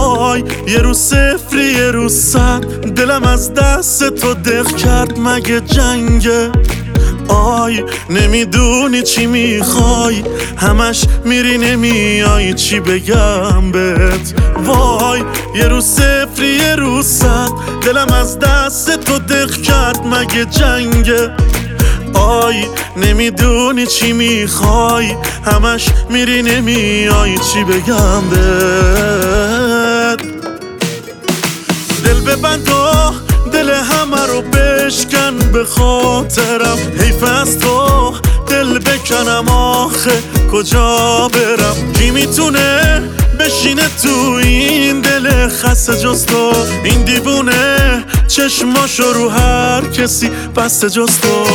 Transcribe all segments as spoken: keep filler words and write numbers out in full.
وای یه روز صفری یه روز صد، دلم از دست تو دق کرد مگه جنگه؟ آی نمیدونی چی میخوای، همش میری نمیای، چی بگم بهت؟ وای یه روز صفری یه روز صد، دلم از دست تو دق کرد مگه جنگه؟ آی نمیدونی چی میخوای، همش میری نمیای، چی بگم بهت؟ دل ببند و دل همه رو بشکن به خاطرم، حیف از تو دل بکنم آخه کجا برم؟ کی میتونه بشینه تو این دل خسته جز تو؟ این دیوونه چشماشو رو هر کسی بسته جز تو.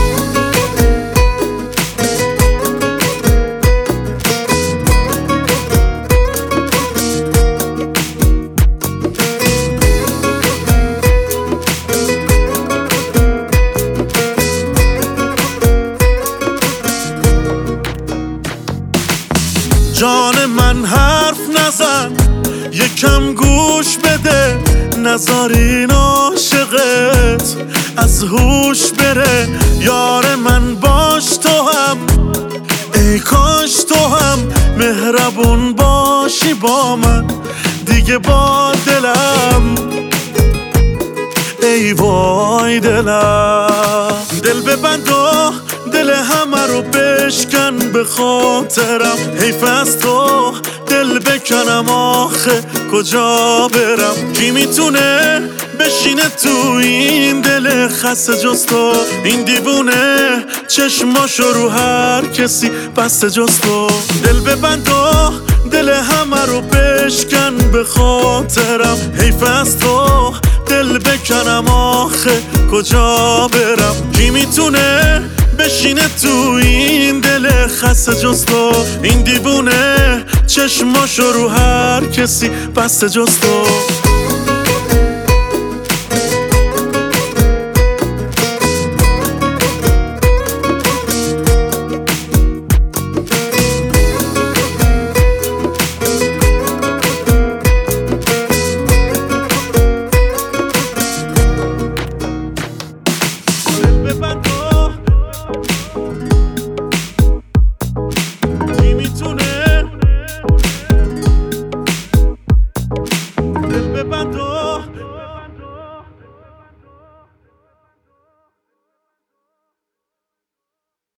جان من حرف نزن، یکم گوش بده، نذار این عاشقت از هوش بره. یار من باش تو هم، ای کاش تو هم مهربون باشی با من دیگه با دلم، ای وای دلم. دل ببند و دل همه رو بشکن به خاطرم، حیف از تو دل بکنم آخه کجا برم؟ کی میتونه بشینه تو این دل خسته جز تو؟ این دیوونه چشماشو رو هر کسی بسته جز تو. دل ببند و دل همه رو بشکن به خاطرم، حیف از تو دل بکنم آخه کجا برم؟ کی میتونه بشینه تو این دل خسته جز تو؟ این دیوونه چشماشو رو هر کسی بسته جز تو.